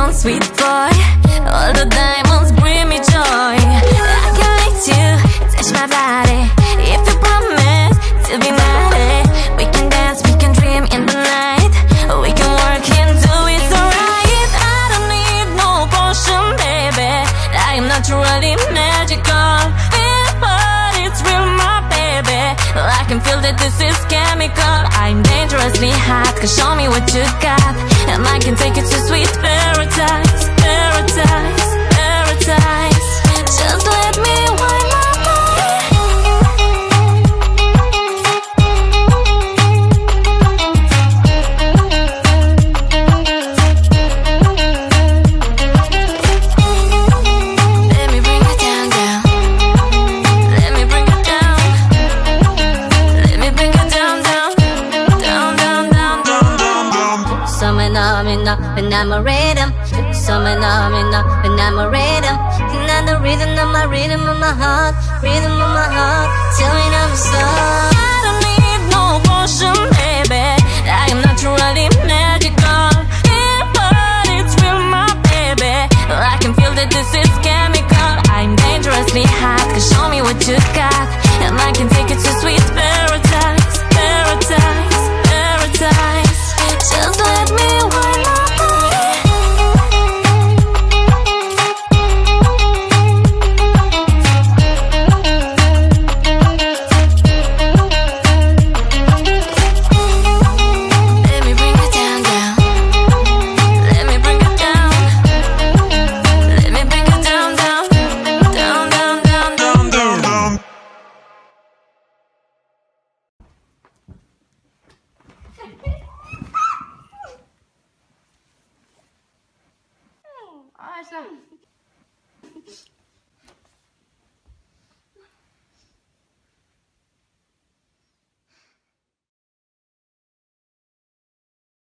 on, sweet boy. All the diamonds bring me joy. I can let you touch my body. If you promise to be naughty, we can dance, we can dream in the night. We can work and do it so right. I don't need no potion, baby. I am naturally magical. Feel but it's real, my baby. I can feel that this is chemical. I'm dangerously hot, cause show me what you got, and I can take you to sweet paradise. Paradise, paradise. Just let me wind my when I'm a rhythm, when I'm a rhythm, and I'm the rhythm of my heart, rhythm of my heart, till it I'm so. I don't need no potion, baby. I am naturally magical. Yeah, but it's real, my baby. I can feel that this is chemical. I'm dangerously hot, cause show me what you got, and I can take you to sweet paradise, paradise, paradise. Just let me wind my Awesome.